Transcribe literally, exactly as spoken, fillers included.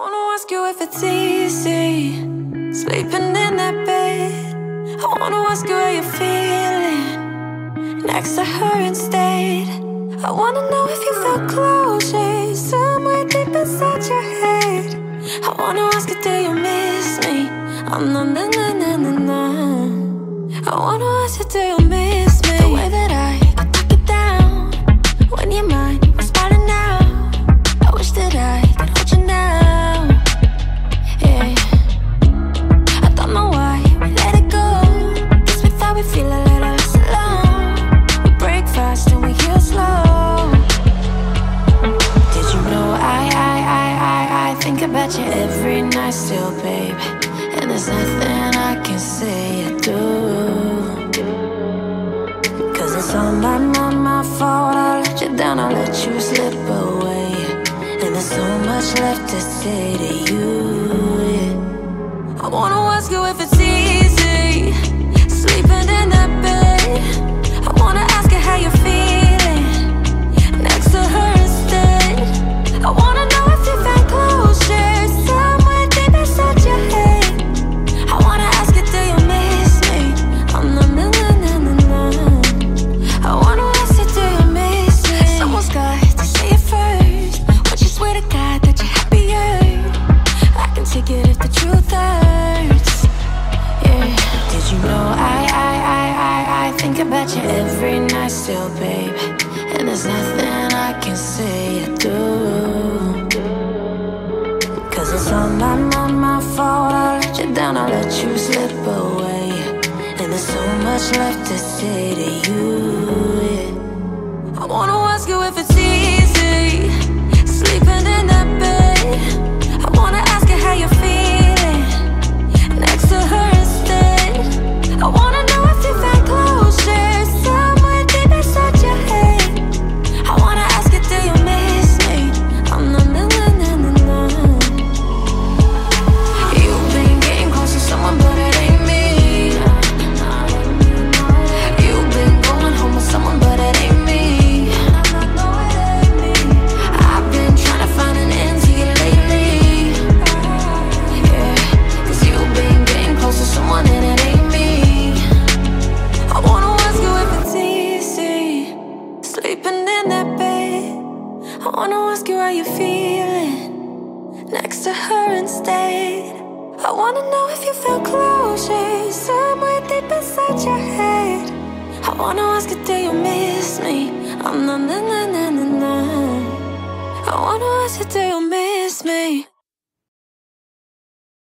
wanna ask you if it's easy sleeping in that bed. I wanna ask you how you're feeling next to her instead. I wanna know if you felt closure somewhere deep inside your head. I wanna ask you, do you miss me? Oh, no, no, no, no, no, no. I wanna ask you, do you miss me? The way that I could talk it down when your mind was spotting out. I wish that I could hold you now. Yeah, I don't know why we let it go. Guess we thought we'd feel a little less alone. We break fast and we heal slow. Did you know I, I, I, I, I think about you every night still, babe. And there's nothing I can say or do, cause it's all my, my, my fault. I let you down, I let you slip away. And there's so much left to say to you, yeah. I wanna ask you if it's easy sleeping in that bed. I wanna ask you how you're feeling next to her instead. I wanna know if you found closure somewhere deep inside your head. I wanna ask you, do you miss me? Oh, no, no, no, no, no, no. I wanna ask you, do you miss me? Someone's got to say it first. Would you swear to God that you're happier? I can take it if the truth hurts. Yeah. Did you know I, I, I, I, I think about you every night still, babe. And there's nothing I can say or do, cause it's all my, my, my fault. I let you down, I let you slip away. And there's so much left to say to you, yeah. I wanna ask you if it's easy sleeping in that bed. I wanna ask you how you're feeling next to her instead. I wanna know if you found closure somewhere deep inside your head. I wanna ask you, do you miss me? Oh, no, no, no, no, no, no. You've been getting close to someone, but it ain't me. You've been going home with someone, but it ain't me. I've been trying to find an end to you lately. Yeah, cause you've been getting close to someone and it ain't me. I wanna ask you if it's easy sleeping in that bed. I wanna ask you how you're feeling next to her instead. I wanna know if you felt closure somewhere deep inside your head. I wanna ask you, do you miss me? Oh, no, no, no, no, no, no. I wanna ask you, do you miss me?